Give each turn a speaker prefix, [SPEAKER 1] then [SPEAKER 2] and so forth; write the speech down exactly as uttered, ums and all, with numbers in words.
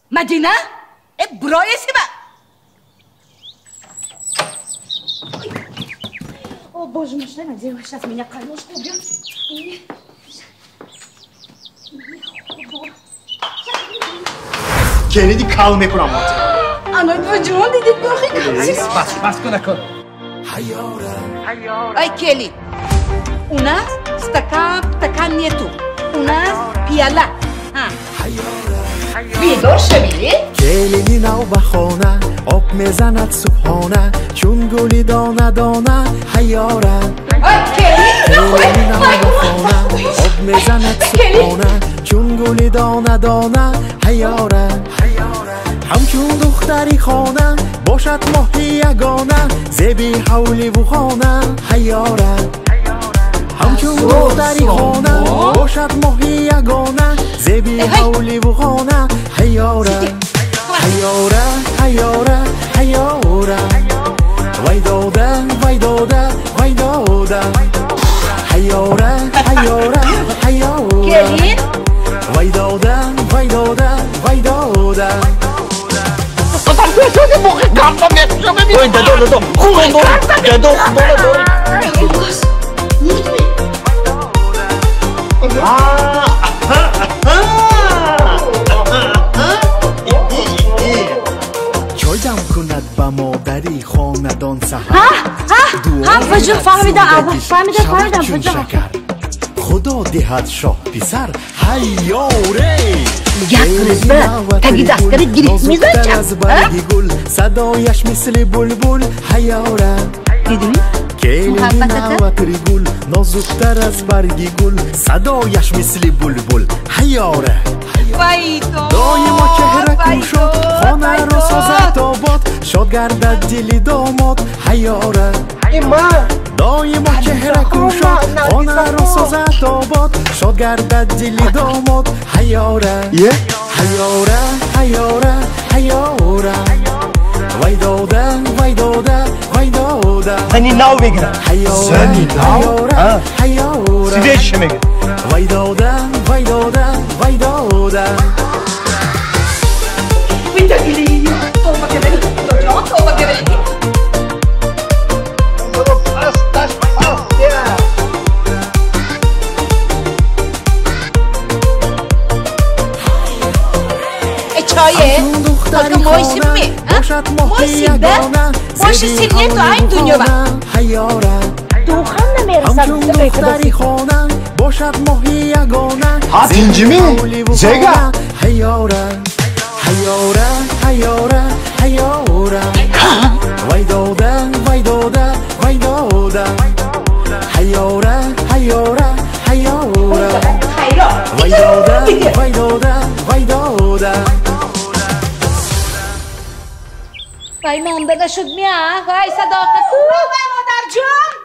[SPEAKER 1] مدینه؟ برایسی با О, боже мой, что я надела? Сейчас меня кормушка убьет.
[SPEAKER 2] Kennedy kal میکنم
[SPEAKER 1] انا جون دیدید باخی
[SPEAKER 2] بس بس کن نکن
[SPEAKER 1] ای کلی у нас стакан стакан нету у нас пиала بیدار شوی
[SPEAKER 3] کلی نو بخونه آب میزند صبحانه چون گلی دانه دانه حیاره
[SPEAKER 1] ای کلی
[SPEAKER 3] کلی نو بخونه آب میزند صبحانه چون گلی دانه دانه حیاره همچون دختری خانه باشد ماهی یگانه زیبی حولی و خانه حیاره همچون دختری خانه باشد ماهی یگانه زیبی حولی و خانه حیاره حیاره حیاره حیاره وای داده وای داده وای داده حیاره حیاره حیاره وای داده وای داده وای داده
[SPEAKER 2] Tam köşede bu kartam yetişiyor mu? Oy dede dede kulun doğru dede dede doğru
[SPEAKER 1] Kız vurdu mu?
[SPEAKER 3] چای دم کند با مادری خاندان سحر
[SPEAKER 1] ها ها ها فجر فهمیدم اول فهمیدم فهمیدم فجر
[SPEAKER 3] خدا دهد شاه پسر حیاره
[SPEAKER 1] گفتنت برا تگی دستگرت گریت میزنم
[SPEAKER 3] صدایش مثل بلبل حیاره
[SPEAKER 1] دیدی؟
[SPEAKER 3] کلی نواتری گل نازکتر از برگی گل صدایش مثل بلبل حیاره
[SPEAKER 1] وای تو
[SPEAKER 3] دایما چهره کن شد خانه رو سازد آباد شاد گردد دل داماد حیاره دایما چهره کن شد خانه رو سازد آباد شاد گردد دل داماد حیاره حیاره حیاره حیاره وای داده وای داده وای داده
[SPEAKER 2] Seni nav بگیرم Seni nav
[SPEAKER 3] حیاره
[SPEAKER 2] Size işe mi
[SPEAKER 3] وای داده وای داده وای داده
[SPEAKER 1] وینتا گلی توبه که بری جان توبه که بری چایه bakın moisim mi? Moisim be? Moisim silniye to aynı dünya var. Doğan ne merasam
[SPEAKER 3] دختری خانه باشد ماهی یگانه
[SPEAKER 2] زنجمی زگا
[SPEAKER 3] حیاره حیاره حیاره حیاره وای داده وای داده وای داده حیاره حیاره حیاره وای داده وای داده وای داده
[SPEAKER 1] وای مانده نشد میا وای صداقت وای مادر جان